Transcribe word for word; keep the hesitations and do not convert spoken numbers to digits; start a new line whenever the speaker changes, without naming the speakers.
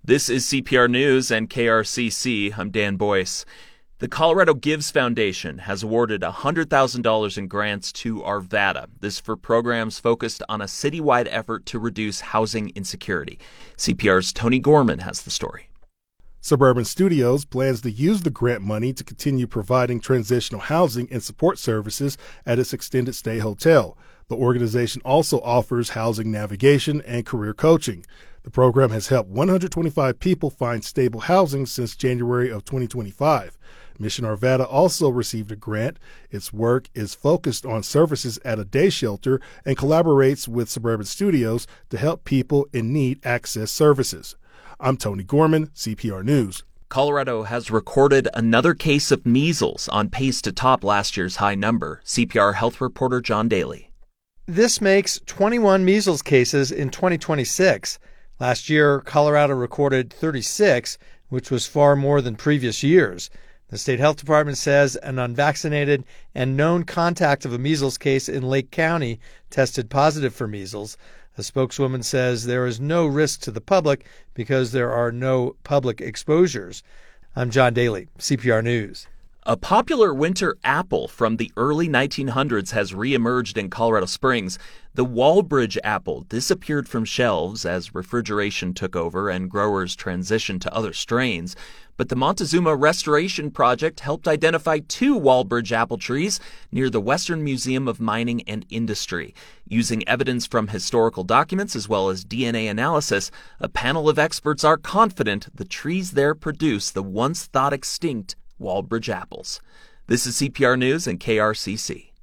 This is C P R News and K R C C. I'm Dan Boyce. The Colorado Gives Foundation has awarded one hundred thousand dollars in grants to Arvada. This for programs focused on a citywide effort to reduce housing insecurity. C P R's Tony Gorman has the story.
Suburban Studios plans to use the grant money to continue providing transitional housing and support services at its extended stay hotel. The organization also offers housing navigation and career coaching. The program has helped one hundred twenty-five people find stable housing since January of twenty twenty-five. Mission Arvada also received a grant. Its work is focused on services at a day shelter and collaborates with Suburban Studios to help people in need access services. I'm Tony Gorman, C P R News.
Colorado has recorded another case of measles, on pace to top last year's high number. C P R health reporter John Daly.
This makes twenty-one measles cases in twenty twenty-six. Last year, Colorado recorded thirty-six, which was far more than previous years. The state health department says an unvaccinated and known contact of a measles case in Lake County tested positive for measles. A spokeswoman says there is no risk to the public because there are no public exposures. I'm John Daly, C P R News.
A popular winter apple from the early nineteen hundreds has reemerged in Colorado Springs. The Walbridge apple disappeared from shelves as refrigeration took over and growers transitioned to other strains. But the Montezuma Restoration Project helped identify two Walbridge apple trees near the Western Museum of Mining and Industry. Using evidence from historical documents as well as D N A analysis, a panel of experts are confident the trees there produce the once thought extinct Walbridge apples. This is C P R News and K R C C.